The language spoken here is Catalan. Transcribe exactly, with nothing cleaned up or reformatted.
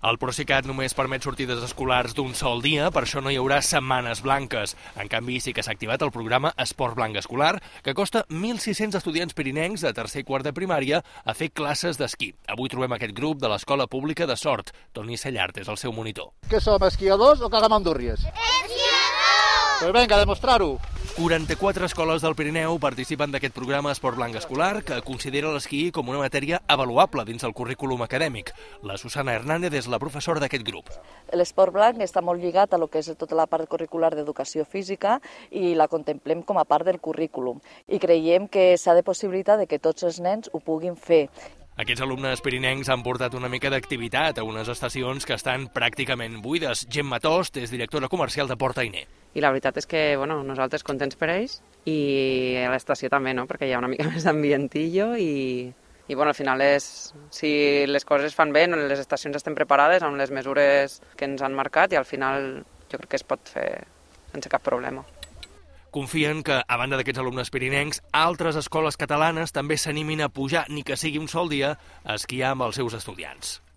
El Procicat només permet sortides escolars d'un sol dia, per això no hi haurà setmanes blanques. En canvi, sí que s'ha activat el programa Esport Blanc Escolar, que costa mil sis-cents estudiants pirinencs de tercer i quart de primària a fer classes d'esquí. Avui trobem aquest grup de l'Escola Pública de Sort. Toni Sellart és el seu monitor. Què som, esquiadors o cagamandúrries? Esquiadors! Pues vinga, a demostrar-ho. quaranta-quatre escoles del Pirineu participen d'aquest programa Esport Blanc Escolar, que considera l'esquí com una matèria avaluable dins el currículum acadèmic. La Susana Hernández és la professora d'aquest grup. L'esport blanc està molt lligat a lo que és tota la part curricular d'educació física i la contemplem com a part del currículum. I creiem que s'ha de possibilitar de que tots els nens ho puguin fer. Aquests alumnes pirinencs han portat una mica d'activitat a unes estacions que estan pràcticament buides. Gemma Tost és directora comercial de Port Ainé. I la veritat és que bueno, nosaltres contents per ells i a l'estació també, no? Perquè hi ha una mica més d'ambientillo i, i bueno, al final és, si les coses fan bé, les estacions estem preparades amb les mesures que ens han marcat i al final jo crec que es pot fer sense cap problema. Confien que, a banda d'aquests alumnes pirinencs, altres escoles catalanes també s'animin a pujar, ni que sigui un sol dia, a esquiar amb els seus estudiants.